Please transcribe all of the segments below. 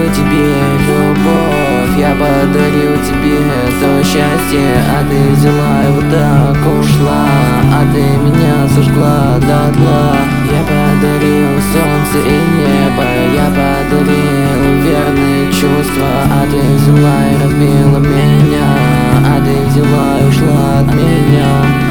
тебе любовь, я подарил тебе то счастье, а ты взяла и вот так ушла, а ты меня сожгла дотла. Я подарил солнце и небо, я подарил верные чувства, а ты взяла и разбила меня, а ты взяла и ушла от меня.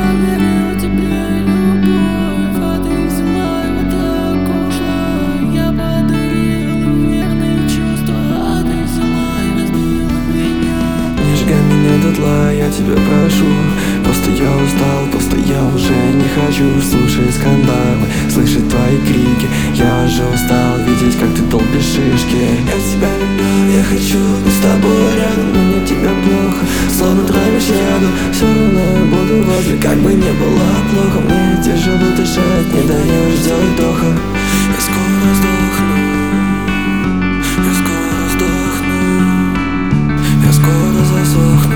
Дотла, я тебя прошу. Просто я устал, просто я уже не хочу слушать скандалы, слышать твои крики. Я уже устал видеть, как ты долбишь шишки. Я тебя люблю, я хочу быть с тобой рядом, но мне тебя плохо, словно травишь яду. Все равно я буду возле, как бы не было плохо. Мне тяжело дышать, не даешь сделать вдоха. Я скоро сдохну, я скоро сдохну, я скоро засохну.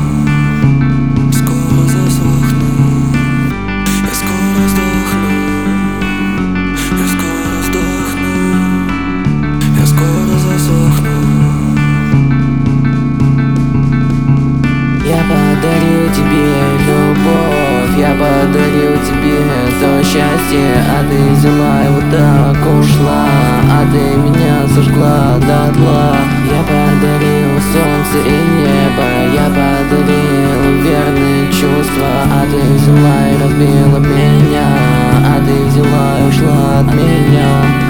Я подарил тебе любовь, я подарил тебе то счастье, а ты взяла и вот так ушла, а ты меня сожгла дотла. Я подарил солнце и небо, я подарил верные чувства, а ты взяла и разбила меня, а ты взяла и ушла от меня.